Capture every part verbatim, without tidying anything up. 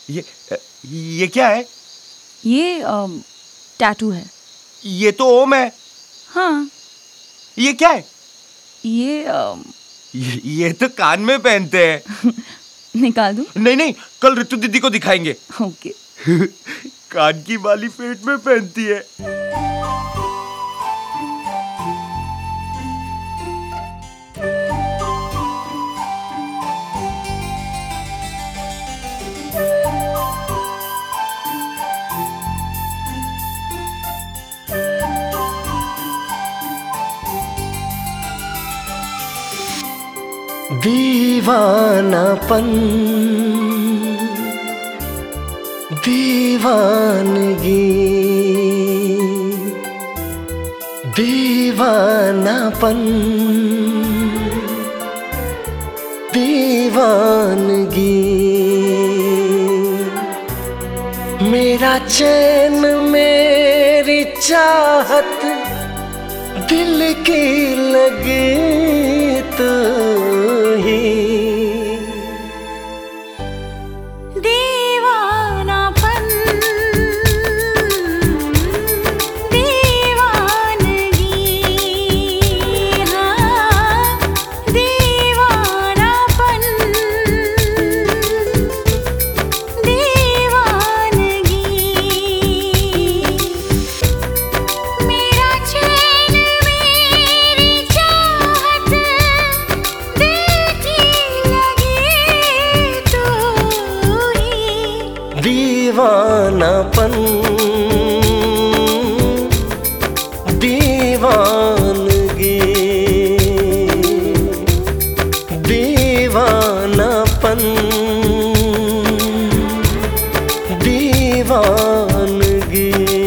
ये ये क्या है? ये टैटू है। ये तो ओम है। हाँ। ये क्या है? ये आ... ये, ये तो कान में पहनते हैं। निकाल दूं? नहीं नहीं, कल ऋतु दीदी को दिखाएंगे। ओके। कान की बाली पेट में पहनती है। दीवानापन, दीवानगी, दीवानापन, दीवानगी, मेरा चैन मेरी चाहत दिल की लगी तो ही। दीवानापन, दीवानगी, हाँ दीवानापन, दीवानगी, मेरा चैन मेरी चाहत दिल की लगी तो ही। दीवानापन, दीवानगी, दीवानापन, दीवानगी।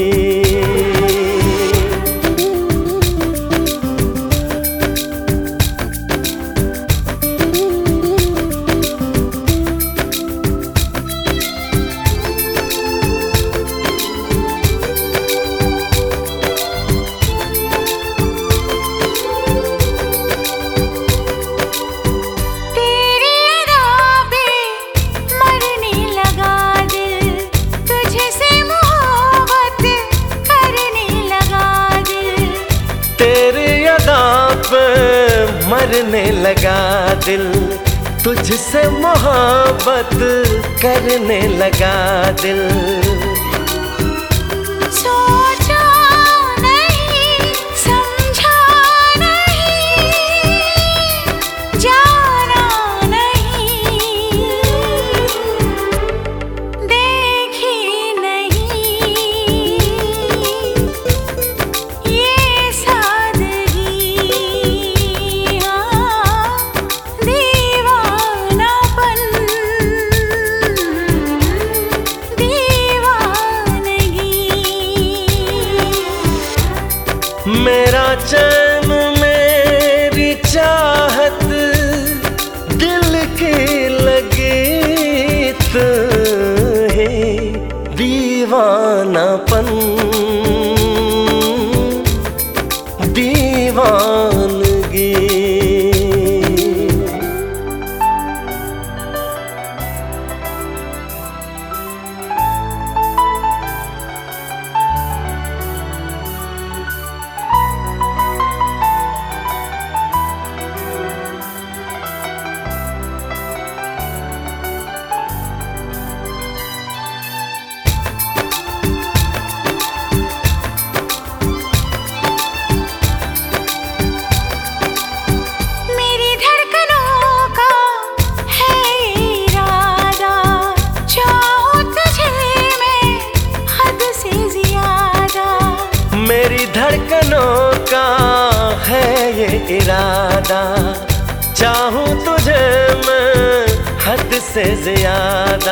मरने लगा दिल, तुझसे मोहब्बत करने लगा दिल। सोचा नहीं, समझा नहीं, जाना नहीं, देखी नहीं ये सादगी। मेरा चैन मेरी चाहत दिल की लगी तो है। दीवानापन, दीवानगी, मेरी धड़कनों का है ये इरादा, चाहूं तुझे मैं हद से ज्यादा।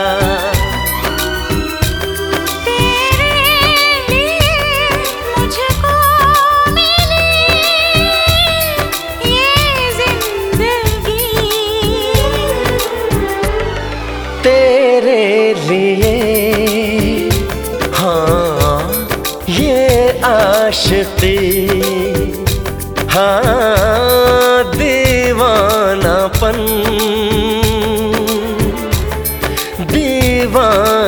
तेरे लिए मुझको मिली ये जिंदगी, तेरे लिए हाँ ये आशिकी, हाँ दीवानापन, दीवान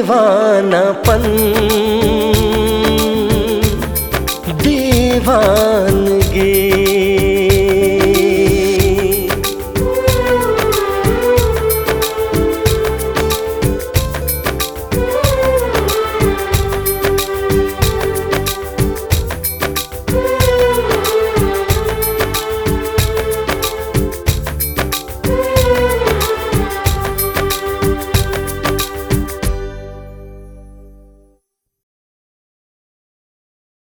दीवानापन